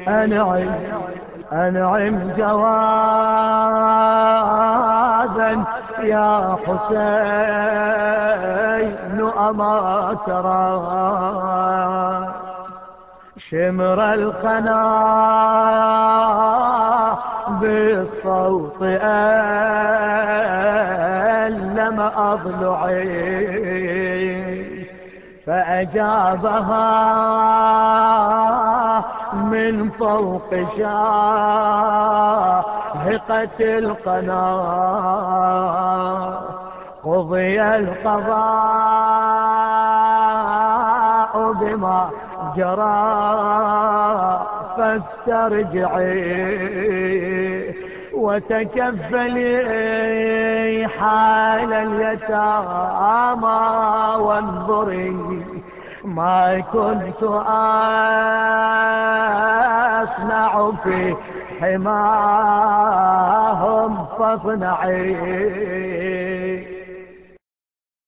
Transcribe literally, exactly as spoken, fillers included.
أنعم أنعم جوازا يا حسين أما ترى شمر القنا بالصوت ألم أضلعي فأجابها من فوق شاهقة القنا قضي القضاء بما جرى فاسترجعي وتكفلي حال اليتامى وانظري ما كنت أصنع في حماهم فاصنعي